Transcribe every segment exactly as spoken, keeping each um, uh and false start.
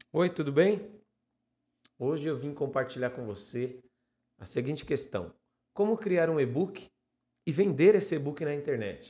Oi, tudo bem? Hoje eu vim compartilhar com você a seguinte questão: como criar um e-book e vender esse e-book na internet?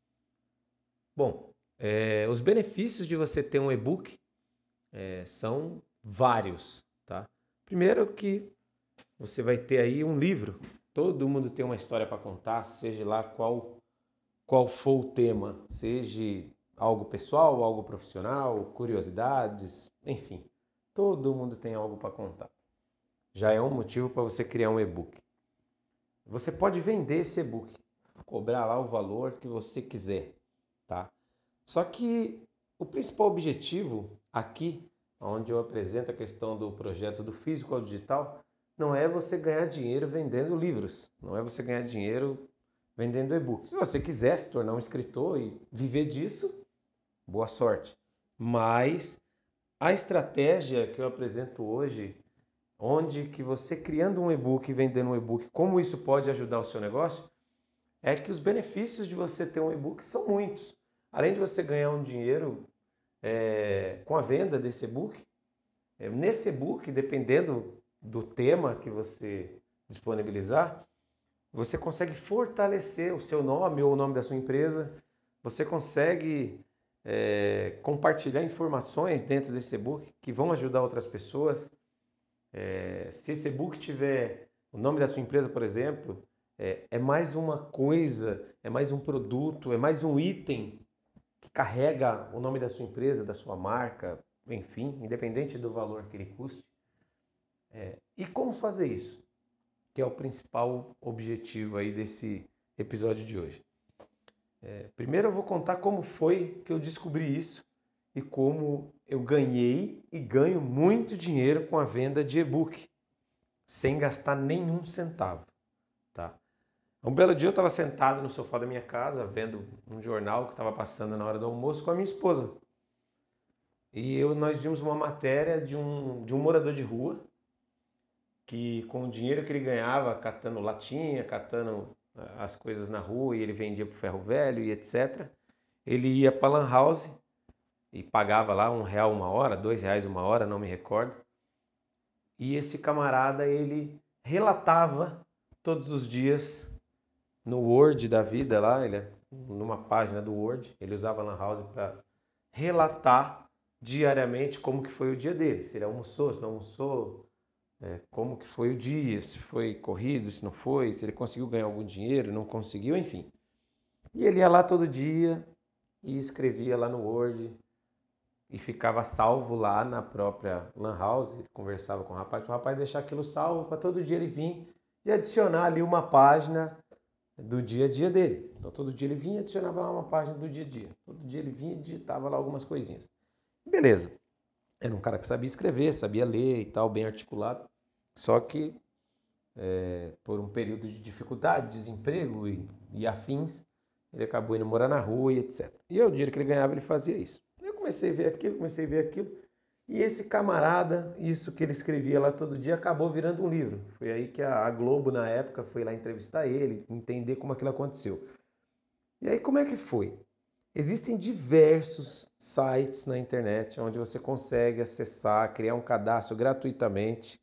Bom, eh, os benefícios de você ter um e-book eh, são vários, tá? Primeiro que você vai ter aí um livro. Todo mundo tem uma história para contar, seja lá qual qual for o tema, seja algo pessoal, algo profissional, curiosidades, enfim, todo mundo tem algo para contar. Já é um motivo para você criar um e-book. Você pode vender esse e-book, cobrar lá o valor que você quiser, tá? Só que o principal objetivo aqui, onde eu apresento a questão do projeto do físico ao digital, não é você ganhar dinheiro vendendo livros, não é você ganhar dinheiro vendendo e-book. Se você quiser se tornar um escritor e viver disso, boa sorte. Mas a estratégia que eu apresento hoje, onde que você criando um e-book e vendendo um e-book, como isso pode ajudar o seu negócio, é que os benefícios de você ter um e-book são muitos. Além de você ganhar um dinheiro é, com a venda desse e-book, é, nesse e-book, dependendo do tema que você disponibilizar, você consegue fortalecer o seu nome ou o nome da sua empresa, você consegue é, compartilhar informações dentro desse e-book que vão ajudar outras pessoas. É, se esse e-book tiver o nome da sua empresa, por exemplo, é, é mais uma coisa, é mais um produto, é mais um item que carrega o nome da sua empresa, da sua marca, enfim, independente do valor que ele custe. E como fazer isso? Que é o principal objetivo aí desse episódio de hoje. É, primeiro eu vou contar como foi que eu descobri isso e como eu ganhei e ganho muito dinheiro com a venda de e-book, sem gastar nenhum centavo, tá? Um belo dia eu estava sentado no sofá da minha casa, vendo um jornal que estava passando na hora do almoço com a minha esposa. E eu, nós vimos uma matéria de um, de um morador de rua que, com o dinheiro que ele ganhava catando latinha, catando ah, as coisas na rua e ele vendia para o ferro velho e etcétera, ele ia para a Lan House e pagava lá um real uma hora, dois reais uma hora, não me recordo. E esse camarada, ele relatava todos os dias no Word da vida lá, ele é numa página do Word, ele usava a Lan House para relatar diariamente como que foi o dia dele, se ele almoçou, se não almoçou, é, como que foi o dia, se foi corrido, se não foi, se ele conseguiu ganhar algum dinheiro, não conseguiu, enfim. E ele ia lá todo dia e escrevia lá no Word e ficava salvo lá na própria Lan House, ele conversava com o rapaz, para o rapaz deixar aquilo salvo para todo dia ele vir e adicionar ali uma página do dia a dia dele. Então todo dia ele vinha e adicionava lá uma página do dia a dia. Todo dia ele vinha e digitava lá algumas coisinhas. Beleza. Era um cara que sabia escrever, sabia ler e tal, bem articulado. Só que é, por um período de dificuldade, desemprego e, e afins, ele acabou indo morar na rua e etcétera. E o dinheiro que ele ganhava, ele fazia isso. Eu comecei a ver aquilo, comecei a ver aquilo. E esse camarada, isso que ele escrevia lá todo dia, acabou virando um livro. Foi aí que a Globo, na época, foi lá entrevistar ele, entender como aquilo aconteceu. E aí, como é que foi? Existem diversos sites na internet onde você consegue acessar, criar um cadastro gratuitamente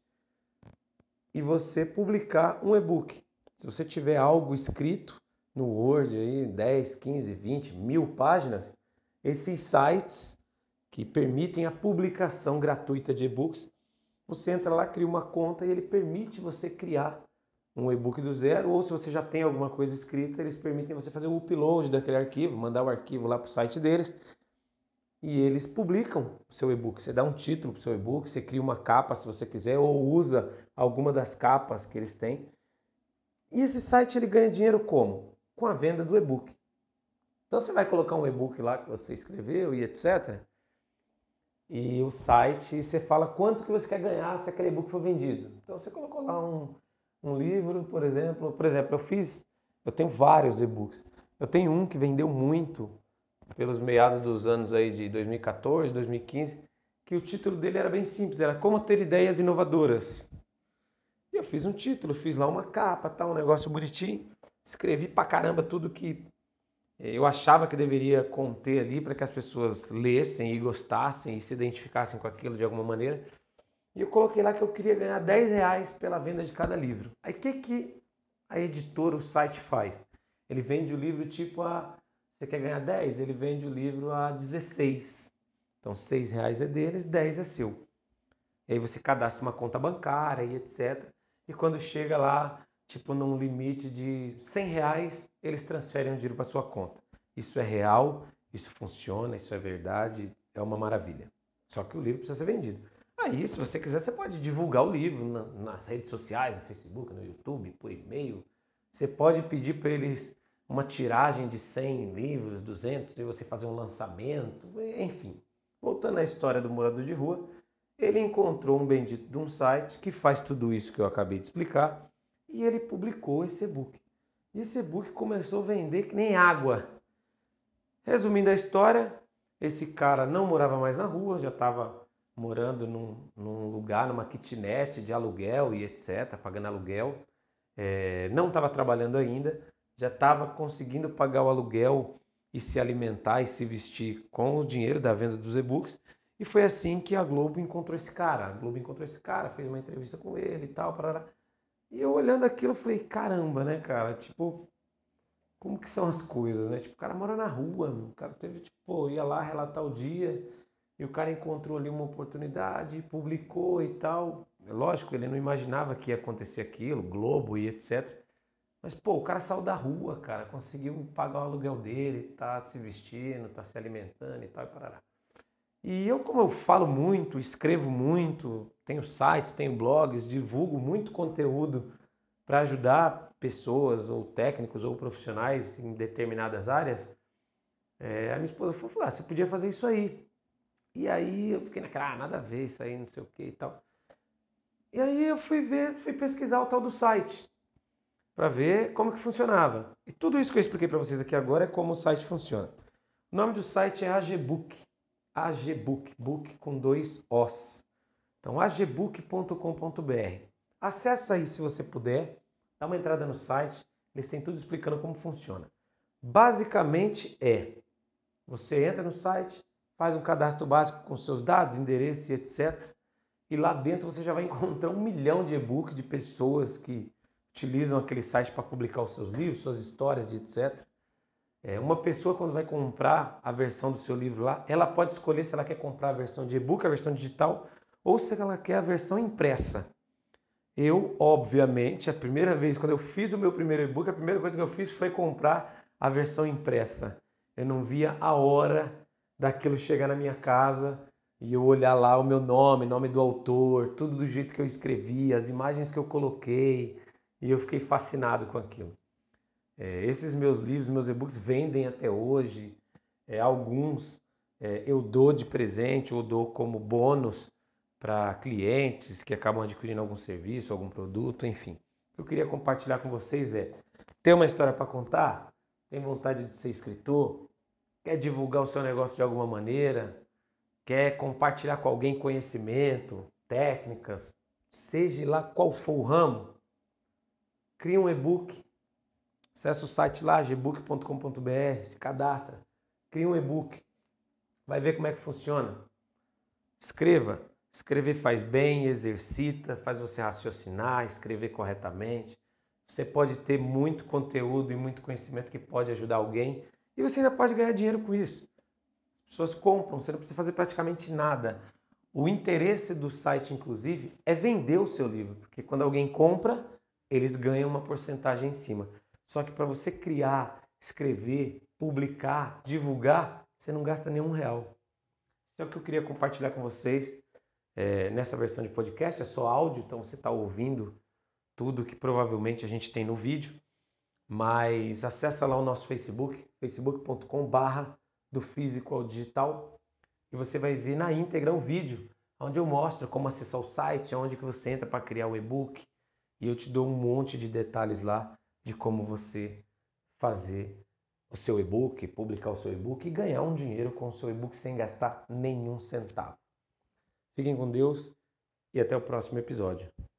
e você publicar um e-book. Se você tiver algo escrito no Word, aí, dez, quinze, vinte, mil páginas, esses sites que permitem a publicação gratuita de e-books, você entra lá, cria uma conta e ele permite você criar um e-book do zero, ou se você já tem alguma coisa escrita, eles permitem você fazer o upload daquele arquivo, mandar o arquivo lá para o site deles e eles publicam o seu e-book. Você dá um título para o seu e-book, você cria uma capa se você quiser, ou usa alguma das capas que eles têm. E esse site ele ganha dinheiro como? Com a venda do e-book. Então você vai colocar um e-book lá que você escreveu e etcétera. E o site, você fala quanto que você quer ganhar se aquele e-book for vendido. Então você colocou lá um, um livro, por exemplo. Por exemplo, eu fiz, eu tenho vários e-books. Eu tenho um que vendeu muito pelos meados dos anos aí de dois mil e quatorze, dois mil e quinze, que o título dele era bem simples, era Como Ter Ideias Inovadoras. E eu fiz um título, fiz lá uma capa, tal, um negócio bonitinho, escrevi pra caramba tudo que Eu achava que deveria conter ali para que as pessoas lessem e gostassem e se identificassem com aquilo de alguma maneira. E eu coloquei lá que eu queria ganhar dez reais pela venda de cada livro. Aí o que, que a editora, o site faz? Ele vende o livro tipo a... Você quer ganhar dez? Ele vende o livro a dezesseis. Então seis reais é deles, dez é seu. E aí você cadastra uma conta bancária e etcétera. E quando chega lá, tipo num limite de cem reais, eles transferem o dinheiro para sua conta. Isso é real, isso funciona, isso é verdade, é uma maravilha. Só que o livro precisa ser vendido. Aí, se você quiser, você pode divulgar o livro nas redes sociais, no Facebook, no YouTube, por e-mail. Você pode pedir para eles uma tiragem de cem livros, duzentos, e você fazer um lançamento, enfim. Voltando à história do morador de rua, ele encontrou um bendito de um site que faz tudo isso que eu acabei de explicar e ele publicou esse e-book. E esse e-book começou a vender que nem água. Resumindo a história, esse cara não morava mais na rua, já estava morando num, num lugar, numa kitnet de aluguel e etcétera, pagando aluguel. É, não estava trabalhando ainda, já estava conseguindo pagar o aluguel e se alimentar e se vestir com o dinheiro da venda dos e-books. E foi assim que a Globo encontrou esse cara. A Globo encontrou esse cara, fez uma entrevista com ele e tal, parará. E eu olhando aquilo, eu falei, caramba, né, cara? Tipo, como que são as coisas, né? Tipo, o cara mora na rua, o cara teve, tipo, pô, ia lá relatar o dia e o cara encontrou ali uma oportunidade, publicou e tal. Lógico, ele não imaginava que ia acontecer aquilo, Globo e etcétera. Mas, pô, o cara saiu da rua, cara, conseguiu pagar o aluguel dele, tá se vestindo, tá se alimentando e tal, e parará. E eu, como eu falo muito, escrevo muito, tenho sites, tenho blogs, divulgo muito conteúdo para ajudar pessoas, ou técnicos, ou profissionais em determinadas áreas, é, a minha esposa falou, ah, você podia fazer isso aí. E aí eu fiquei naquela, ah, nada a ver isso aí, não sei o que e tal. E aí eu fui ver, fui pesquisar o tal do site, para ver como que funcionava. E tudo isso que eu expliquei para vocês aqui agora é como o site funciona. O nome do site é AGBook. AGBook, book com dois Os. Então, agbook ponto com ponto br. Acesse aí se você puder, dá uma entrada no site, eles têm tudo explicando como funciona. Basicamente é, você entra no site, faz um cadastro básico com seus dados, endereço e etcétera. E lá dentro você já vai encontrar um milhão de e-books de pessoas que utilizam aquele site para publicar os seus livros, suas histórias e etcétera. É, uma pessoa, quando vai comprar a versão do seu livro lá, ela pode escolher se ela quer comprar a versão de e-book, a versão digital, ou se ela quer a versão impressa. Eu, obviamente, a primeira vez, quando eu fiz o meu primeiro e-book, a primeira coisa que eu fiz foi comprar a versão impressa. Eu não via a hora daquilo chegar na minha casa e eu olhar lá o meu nome, nome do autor, tudo do jeito que eu escrevi, as imagens que eu coloquei, e eu fiquei fascinado com aquilo. É, esses meus livros, meus e-books vendem até hoje. É, alguns é, eu dou de presente ou dou como bônus para clientes que acabam adquirindo algum serviço, algum produto, enfim. O que eu queria compartilhar com vocês é: tem uma história para contar? Tem vontade de ser escritor? Quer divulgar o seu negócio de alguma maneira? Quer compartilhar com alguém conhecimento, técnicas, seja lá qual for o ramo? Cria um e-book. Acesse o site lá, agbook ponto com ponto br, se cadastra, cria um e-book, vai ver como é que funciona. Escreva. Escrever faz bem, exercita, faz você raciocinar, escrever corretamente. Você pode ter muito conteúdo e muito conhecimento que pode ajudar alguém e você ainda pode ganhar dinheiro com isso. As pessoas compram, você não precisa fazer praticamente nada. O interesse do site, inclusive, é vender o seu livro, porque quando alguém compra, eles ganham uma porcentagem em cima. Só que para você criar, escrever, publicar, divulgar, você não gasta nenhum real. Isso é o que eu queria compartilhar com vocês é, nessa versão de podcast. É só áudio, então você está ouvindo tudo que provavelmente a gente tem no vídeo. Mas acessa lá o nosso Facebook, facebook ponto com barra do físico ao digital, e você vai ver na íntegra o vídeo, onde eu mostro como acessar o site, onde que você entra para criar o e-book, e eu te dou um monte de detalhes lá de como você fazer o seu e-book, publicar o seu e-book e ganhar um dinheiro com o seu e-book sem gastar nenhum centavo. Fiquem com Deus e até o próximo episódio.